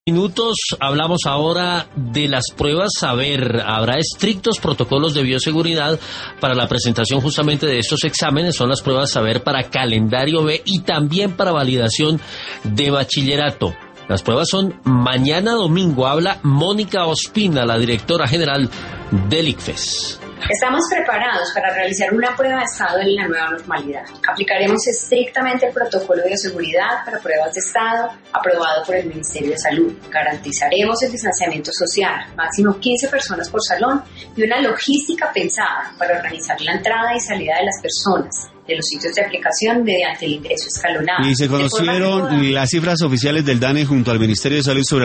Minutos, hablamos ahora de las pruebas Saber. Habrá estrictos protocolos de bioseguridad para la presentación justamente de estos exámenes. Son las pruebas Saber para calendario B y también para validación de bachillerato. Las pruebas son mañana domingo. Habla Mónica Ospina, la directora general del ICFES. Estamos preparados para realizar una prueba de estado en la nueva normalidad. Aplicaremos estrictamente el protocolo de bioseguridad para pruebas de estado aprobado por el Ministerio de Salud. Garantizaremos el distanciamiento social, máximo 15 personas por salón y una logística pensada para organizar la entrada y salida de las personas de los sitios de aplicación mediante el ingreso escalonado. Y se conocieron las cifras oficiales del DANE junto al Ministerio de Salud sobre